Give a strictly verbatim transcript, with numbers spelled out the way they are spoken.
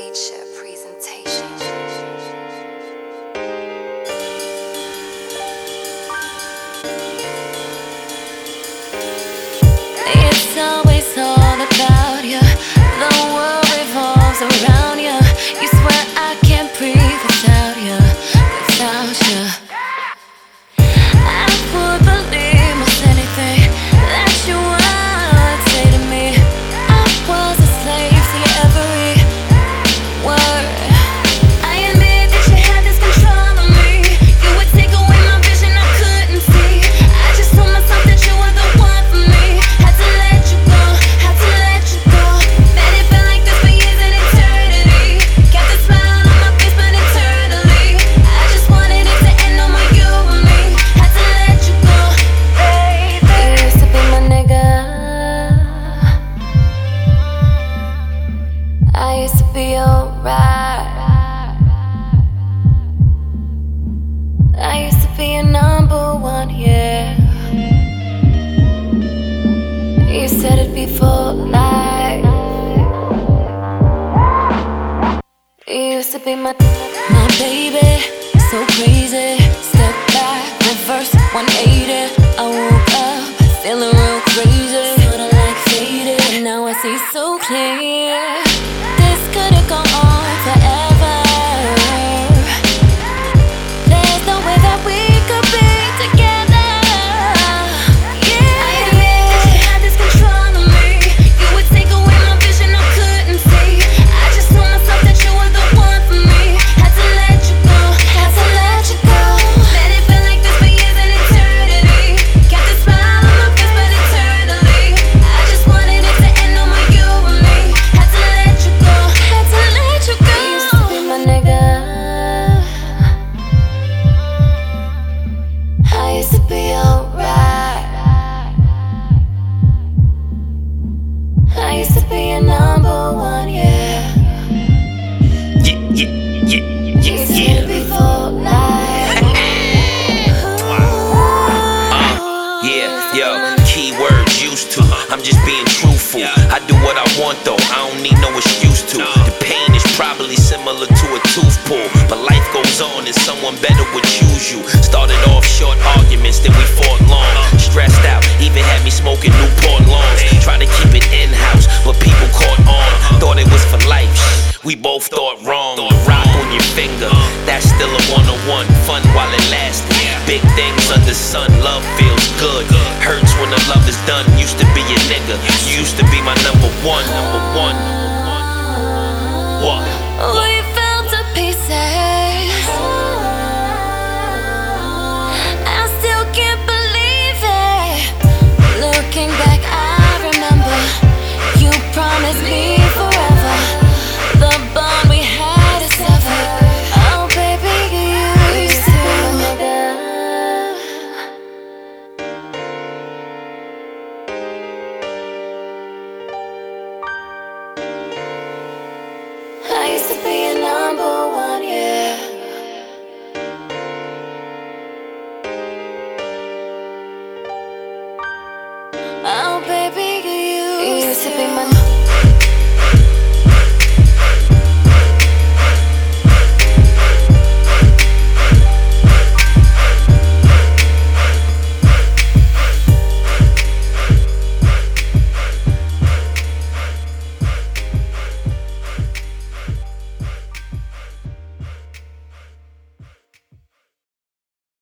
Nature presentation. It's always all about you. The world revolves around you. You swear I can't breathe without you, without you. I would believe most anything that you would say to me. I was a slave to your every word. I admit that you had this control of me. You would take away my vision, I couldn't see. I just told myself that you were the one for me. Had to let you go, had to let you go. Bet it felt like this for years and eternity. Kept a smile on my face, but internally I just wanted it to end on my you and me. Had to let you go, baby. You used to be my nigga. I used to be alright. I used to be your number one, yeah. You said it'd be for life. You used to be my, my baby, so crazy. Step back, reverse one eighty. I woke up feeling real crazy, sorta like faded. And now I see so clear. This could've gone on forever. There's no way that we could be together. Yeah. I admit that you had this control of me. You would take away my vision, I couldn't see. I just told myself that you were the one for me. Had to let you go, had to let you go. Bet it felt like this for years and eternity. Kept a smile on my face, but internally I just wanted it to end on my you and me. Had to let you go, had to let you go. You used to be my nigga. I used to be alright. I used to be your number one, yeah. Yeah, yeah, yeah, You yeah, said yeah. it'd be for life. Uh, yeah, yo, keywords used to. I'm just being truthful. I do what I want though, I don't need no excuse to. The pain is probably similar to a tooth pull, but life goes on and someone better would choose you. Started off short arguments, then we fought long. Stressed out, even had me smoking Newport Longs. Trying to keep it in-house, but people caught on. Thought it was for life, we both thought wrong. Rock on your finger, that's still a one-on-one. Fun while it lasted. Big things under sun, love feels good. Hurts when the love is done. Used to be a nigga, you used to be my number one. Number one. What? We fell to pieces. I still can't believe it. Looking back, I remember you promised me